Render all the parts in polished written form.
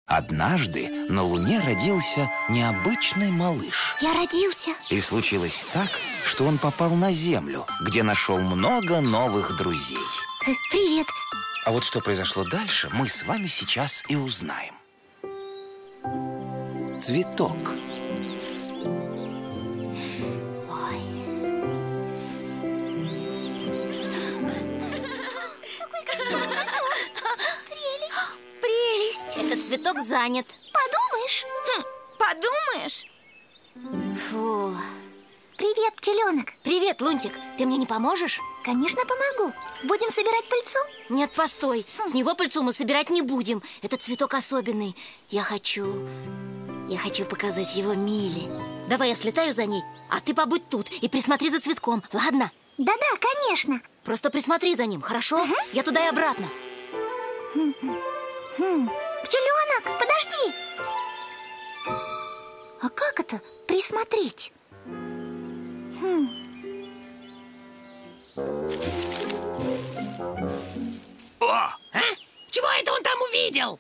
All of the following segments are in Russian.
Однажды на Луне родился необычный малыш. Я родился. И случилось так, что он попал на Землю, где нашел много новых друзей. Привет. А вот что произошло дальше, мы с вами сейчас и узнаем. Цветок. Ой. Какой красивый цветок. Прелесть. Этот цветок занят. Подумаешь? Подумаешь? Фу. Привет, пчеленок. Привет, Лунтик. Ты мне не поможешь? Конечно, помогу. Будем собирать пыльцу? Нет, постой. С него пыльцу мы собирать не будем. Этот цветок особенный. Я хочу показать его Миле. Давай я слетаю за ней, а ты побудь тут и присмотри за цветком, ладно? Да-да, конечно. Просто присмотри за ним, хорошо? Я туда и обратно. Пчеленок, подожди. А как это присмотреть? О! А? Чего это он там увидел?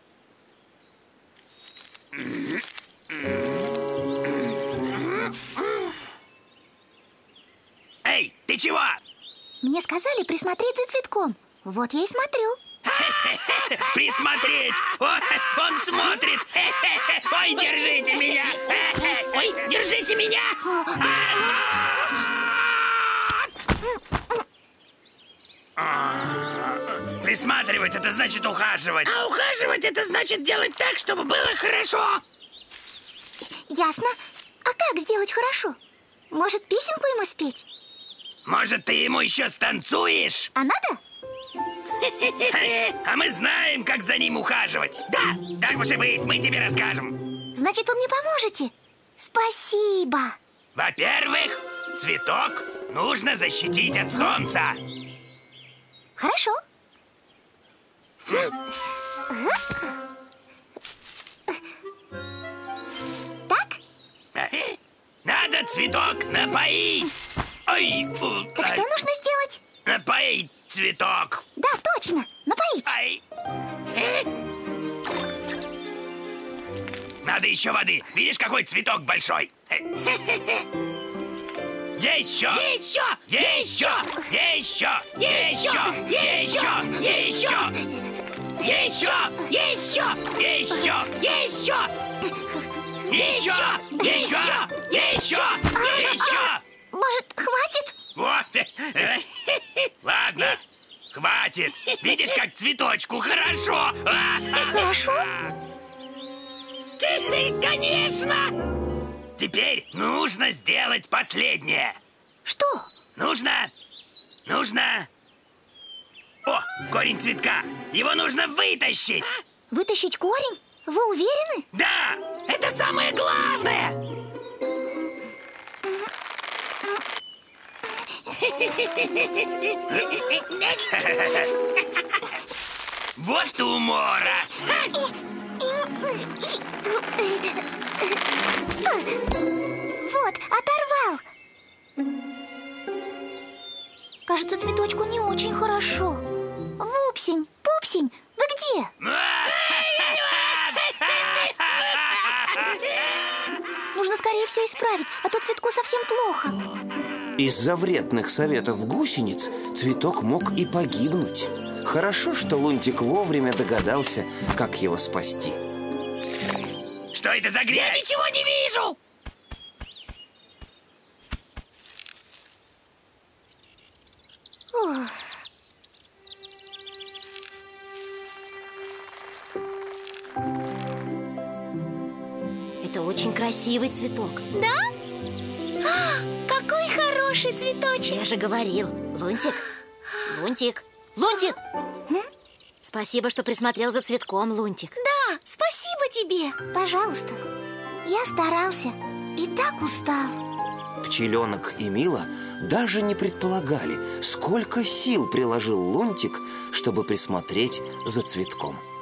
Эй, ты чего? Мне сказали присмотреть за цветком. Вот я и смотрю. Присмотреть! Он смотрит! Ой, держите меня! Ой, держите меня! Присматривать — это значит ухаживать. А ухаживать — это значит делать так, чтобы было хорошо. Ясно. А как сделать хорошо? Может, песенку ему спеть? Может, ты ему еще станцуешь? А надо? А мы знаем, как за ним ухаживать. Да, так уж и быть, мы тебе расскажем. Значит, вы мне поможете? Спасибо. Во-первых, цветок нужно защитить от солнца. Хорошо. Так? Надо цветок напоить. Ой, Так что нужно сделать? напоить цветок. Да, точно, напоить. Ай. Надо еще воды. Видишь, какой цветок большой? Еще! Еще! Еще! Еще! Еще! Еще! Еще! Еще! Еще! Еще! Еще! Еще! Еще! Еще! Может, хватит? Вот. Ладно, хватит. Видишь, как цветочку хорошо. Хорошо? Конечно! Теперь нужно сделать последнее. Что? Нужно... О, корень цветка. Его нужно вытащить. Вытащить корень? Вы уверены? Да, это самое главное. Вот умора. Вот, оторвал. Кажется, цветочку не очень хорошо. Вупсень, пупсень, вы где? Нужно скорее все исправить, а то цветку совсем плохо. Из-за вредных советов гусениц цветок мог и погибнуть. Хорошо, что Лунтик вовремя догадался, как его спасти. Что это за грязь? Я ничего не вижу. Ох. Это очень красивый цветок. Да? Какой хороший цветочек. Я же говорил. Лунтик, Лунтик, Лунтик! Спасибо, что присмотрел за цветком, Лунтик. Да, спасибо тебе. Пожалуйста. Я старался и так устал. Пчеленок и Мила даже не предполагали, сколько сил приложил Лунтик, чтобы присмотреть за цветком.